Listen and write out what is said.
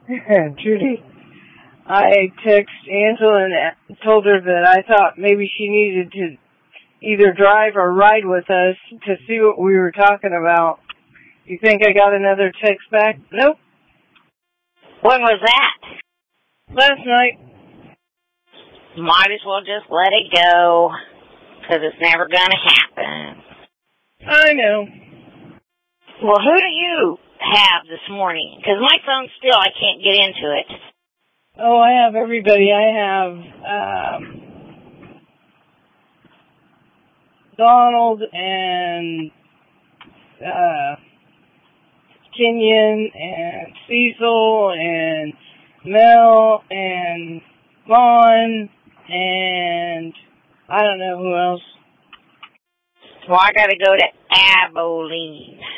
Judy, I texted Angela and told her that I thought maybe she needed to either drive or ride with us to see what we were talking about. You think I got another text back? Nope. When was that? Last night. Might as well just let it go, because it's never going to happen. I know. Well, who do you have this morning? Because my phone still, I can't get into it. Oh, I have everybody. I have Donald and Kenyon and Cecil and Mel and Vaughn and I don't know who else. Well, I got to go to Abilene.